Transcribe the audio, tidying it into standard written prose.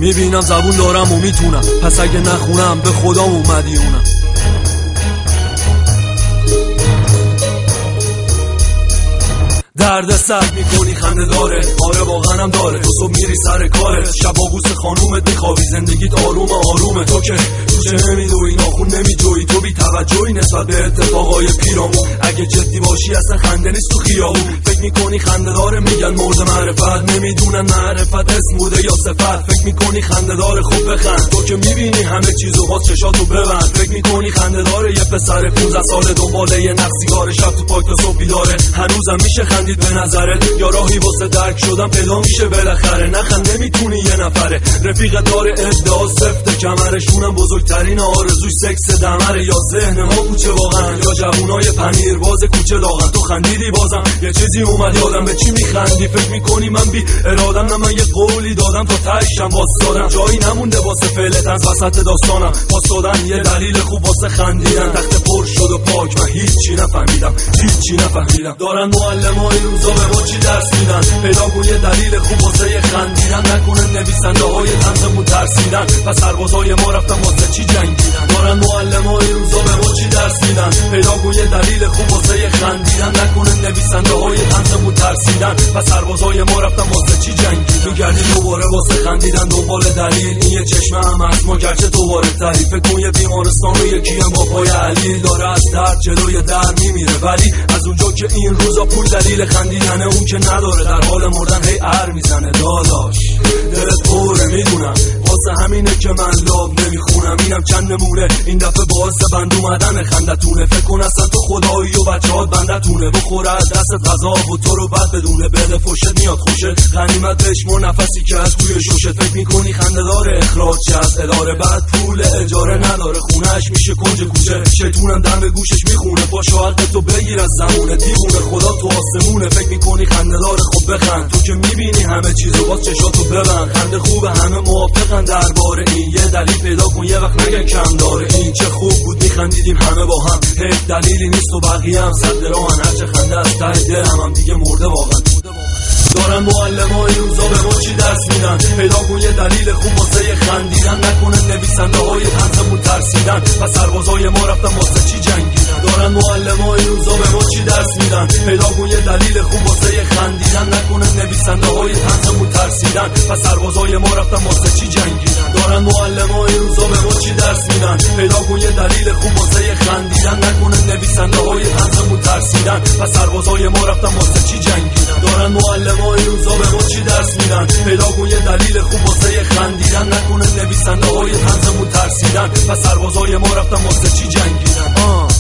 میبینم زبون دارم و میتونم، پس اگه نخونم به خودم مدیونم. درد سر میکنی خنده داره، آره واقعا هم داره. تو صبح میری سر کارت، شب آبوس خانومت میخوابی، زندگیت آرومه آرومه. تو که توشه نمیدوی، ناخون نمیجوی، تو بی توجهی نسبت به اتفاقای پیرامون. اگه جدی باشی اصلا خنده نیست تو خیابون. فکر میکنی خنده داره، میگن مرد معرفت، نمیدونن معرفت اسم بوده یا صفت. فکر میکنی خنده داره، خوب بخند. تو که میبینی همه چیزو، باز چشاتو ببند. فکر میکنی خنده داره، یه پسر 15 ساله دنباله یه نقصیگاره، شب تو پاک تا صبح بیداره. هنوزم میشه خندید به نظرت، یا راهی واسه درک شدن پیدا میشه بالاخره. نخند نمیتونی یه نفره، رفیق داره ادعا سفته، کمرشونم بزرگترین آرزوش سکس دمره. یا ذهن ما کوچه واقعا، یا جوونای پنیر باز کوچه داغن. تو خندیدی بازم یه چیزی اومد یادم، به چی میخندی؟ فکر میکنی من بی ارادم؟ نه من یه قولی دادم تا تهشم واسادم، جایی نمونده واسه فعلت از وسط داستانم. واسادن یه دلیل خوب واسه خندیدن، تخت پر شد و پاک، من هیچی نفهمیدم، هیچی نفهمیدم. دارن معلمای روزا به ما چی درس میدن؟ پیدا کن یه دلیل خوب واسه خندیدن، نکنه نویسنده های طنزمون ترسیدن. پس سربازای ما رفتن واسه چی جنگیدن؟ دارن معلمای روزا به ما چی درس میدن؟ پیدا کن یه دلیل خوب واسه خندیدن، نکنه نویسنده های طنزمون ترسیدن. پس سربازای ما رفتن واسه چی جنگیدن؟ میگردی دوباره واسه خندیدن دنبال دلیل، این یه چشمه هم از ما گرچه دوباره تعریف کن. یه بیمارستان و یکی هم با پای علیل داره از درد جلوی در میمیره، ولی از اونجا که این روزا پول دلیل خندیدنه، اون که نداره در حال مردن هی ار میزنه. داداش دلت پره میدونم، واسه همینه که من لاب نمیخونم. اینم چند نمونه این دفعه باعث بند اومدن خندتونه. فکر کن اصلا تو خدایی و بچه‌هات بندتونه، بخوره از دست غذا و تو رو بد بدونه. بده فوشت میاد خوشت، غنیمت بشمر نفسی که از توی شوشت. فکر میکنی خنده داره، اخراج چه از اداره، بعد پول اجاره نداره، خونهش میشه کنج کوچه. شیطونم دم به گوشش میخونه، پاشو حق تو بگیر از زمونه. دیوونه خدا تو آسمونه، فکر میکنی خنده داره، خب بخند. تو که میبینی همه چیزو، باز چشاتو ببند. خنده خوبه، همه موافقن درباره این، یه دلیل پیدا کن یه وقت نگن کم داره این. چه خوب بود میخندیدیم همه با هم، هیچ دلیلی نیست و بقیه هم صد راهن. هرچه خنده از ته دلم هم دیگه مرده واقعا. دارن معلمای روزا به ما چی درس میدن؟ پیدا کن یه دلیل خوب واسه خندیدن، نکنه نویسنده های طنزمون ترسیدن. پس سربازای ما رفتن واسه چی جنگیدن؟ دارن معلمای روزا به ما چی درس میدن؟ پیدا کن یه دلیل خوب واسه خندیدن، نکنه نویسنده های طنزمون ترسیدن. پس سربازای ما رفتن واسه چی جنگیدن؟ دارن معلمای روزا به ما چی درس میدن؟ پیدا کن یه دلیل خوب واسه خندیدن، نکنه نویسنده های طنزمون ترسیدن. پس سربازای ما رفتن واسه چی جنگیدن؟ دارن معلمای روزا به ما چی درس میدن؟ پیدا کن یه دلیل خوب واسه خندیدن، نکنه نویسنده های طنزمون ترسیدن. پس سربازای ما رفتن واسه چی جنگیدن؟